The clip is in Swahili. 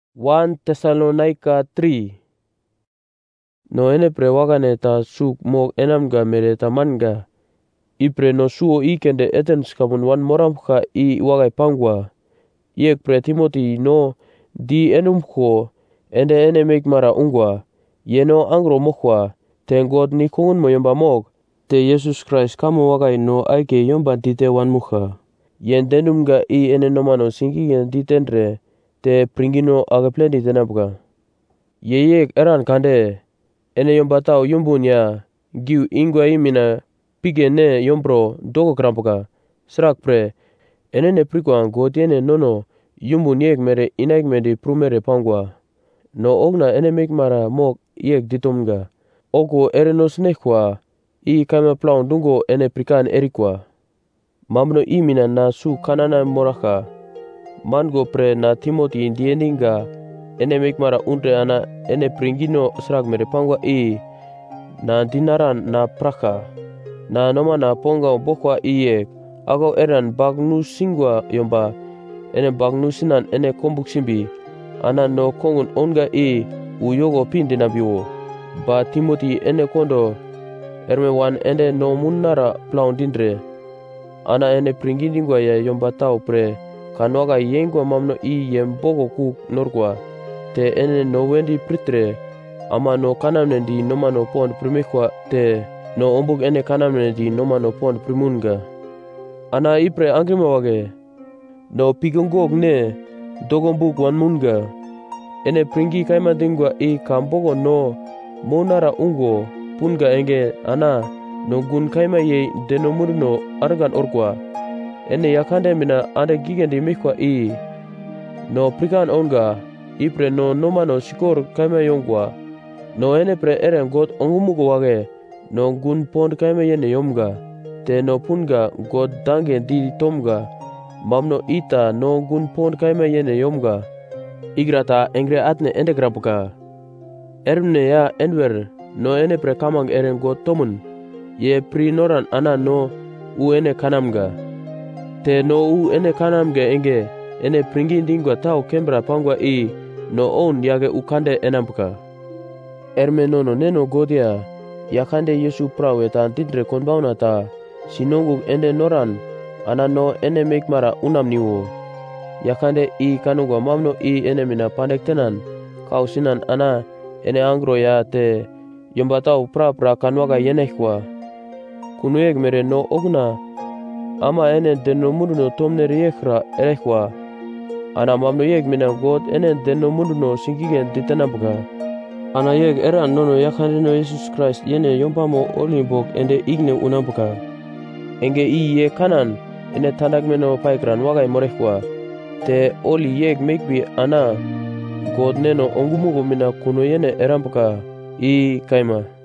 1 Tesalonaika 3. No ene pre wakane ta suk mok enamga mere tamanga. Ipre no suo ikende etens kamun wan moramka I wakai pangwa. Iek pre Timothy no di enumko ende ene make mara ungwa. Yeno angro mokwa. Ten God ni kongun mo yomba mok. Te Jesus Christ kamo wakai no aike yomba dite wan muka. Yen denumga I ene nomano singigen ditendre. Te pringino agapleni tenapka. Yeyek eran kande. Ene yomba tau yumbun ya. Giu ingwa imina pige ne yombro doko krampaka. Srak pre. Enene prikwa God yene nono yumbun yek mere inaik medi prumere pangwa. No ogna ene mek mara mok yek ditomga. Oko ereno snekwa. I kaima plaun dungo ene prikan erikwa. Mamno imina na su kanana moraka. Mango pre na Timothy indieninga. Ene mek mara unre ana ene pringino srak mere pangwa I. Na dinaran na praka. Na noma na ponga bokwa iye. Ako eran bagnu singwa yomba. Ene bagnu sinan ene kombuk simbi. Ana no kongun onga I. Uyogo pindina biwo. Ba Timothy ene kondo. Erme wan ende no munara plaun dindre. Ana ene pringindingwa ya yomba tau pre. Kanwaga yengwa mamno I yem bogo kuk norkwa. Te ene no wendi pritre. Ama no kanamne di noma no pond primikwa te. No ombuk ene kanamne di noma no pond primunga. Ana ipre angrima wage. No pigongog ne. Dogombuk wan munga. Ene pringi kaima dingwa I kambogo no. Monara ungo. Punga enge ana. No gun kaima ye denomurno argan orkwa. Ene yakande mina ande gigendi mikwa I. No prikan onga. Ipre no noma no sikor kaima yongwa. No ene pre eren God ongumugo wage. No gun pond kaima yene yomga. Te no punga God dange di tomga. Mamno ita no gun pond kaima yene yomga. Igrata engre atne ende grapuka. Ermne ya enwer. No ene pre kamang eren God tomun. Ye pri noran ana no u ene kanamga. Te no u ene kanamga enge. Ene pringi dingwa tau kembra pangwa I. No on yage ukande enamka. Erme nono neno godia. Yakande Yesu prawe ta dindre konbauna ta. Sinonguk ende noran. Ana no ene make mara unam niwo. Yakande I kanungwa mamno I ene mina pandek tenan. Kau sinan ana ene angro ya te. Yomba tau pra kanwaga yenekwa. Kunuek mere no ogna. Ama ene denomurno tomne riekra erekwa. Ana mamno yek mina God ene denomurno singigen ditenapka. Ana yek eran nono yakande no Jesus Christ yene yompamo olimbok ende igne unampuka. Enge I ye kanan ene tandak meno paikran wagai morekwa. Te oli yek mekbi ana God neno ongumugo mina kuno yene erampuka. I kaima.